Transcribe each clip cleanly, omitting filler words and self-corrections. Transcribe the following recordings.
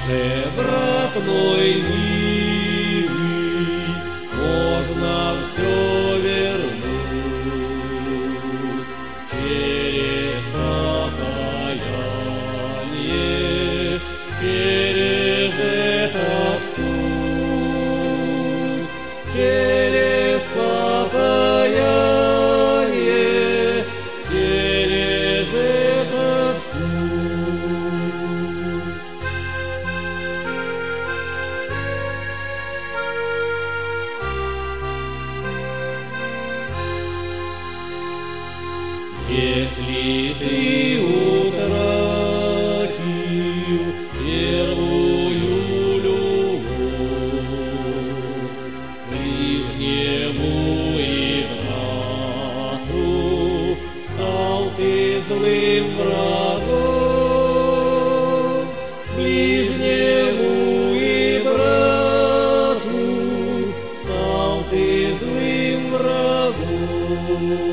же, брат мой милый, можно все вернуть через покаяние, через этот путь, через покаяние, через этот путь. Если ты утратил первую любовь, ближнему и брату стал ты злым врагом, ближнему и брату стал ты злым врагом.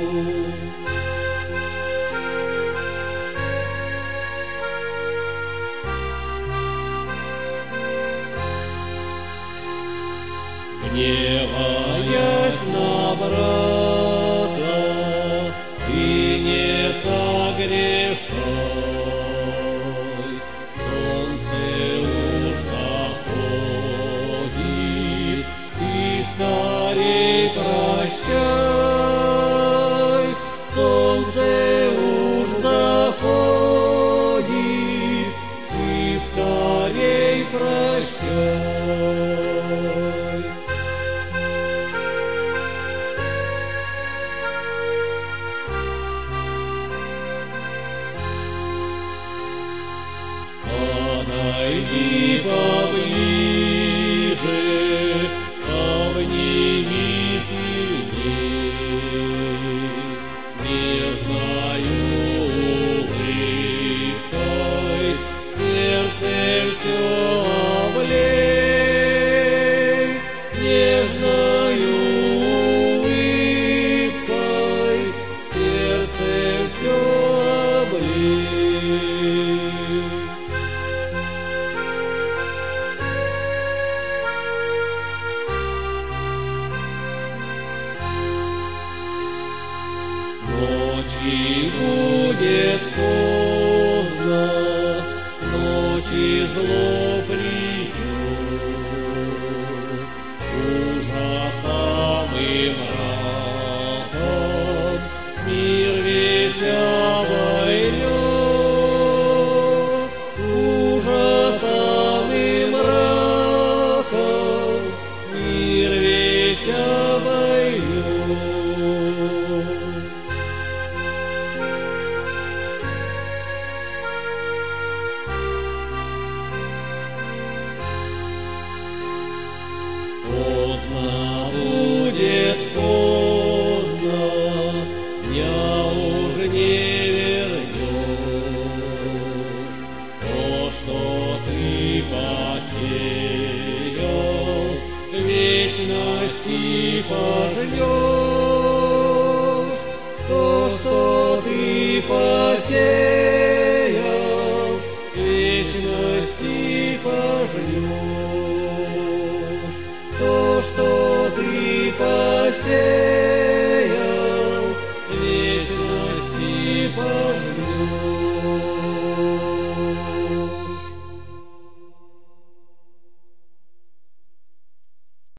Гневаясь на брата, ты не согрешай, солнце уж заходит, и скорей прощай, солнце уж заходит, и скорей прощай. Подойди поближе, обними сильней, нежною улыбкой сердце все облей, нежною улыбкой сердце все облей. Ночи будет поздно, ночи зло придет, ужасом и мраком мир весь обойдет, ужасом и мраком мир весь обойдет. Поздно будет, поздно, дня уж не вернешь. То, что ты посеял, вечности пожнешь. То, что ты посеял,